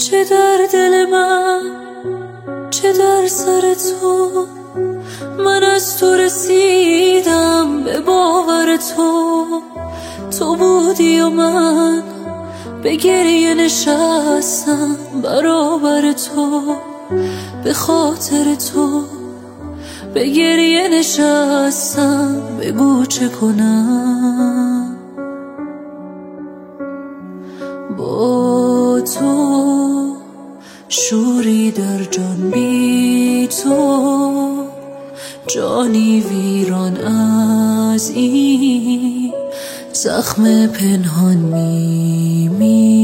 چه در دل من، چه در سر تو. من از تو رسیدم به باور تو. تو بودی و من به گریه نشستم برابر تو. به خاطر تو به گریه نشستم، بگو چه کنم. با تو شوری در جان، بی تو جانی ویران از این زخم پنهان میمیرم.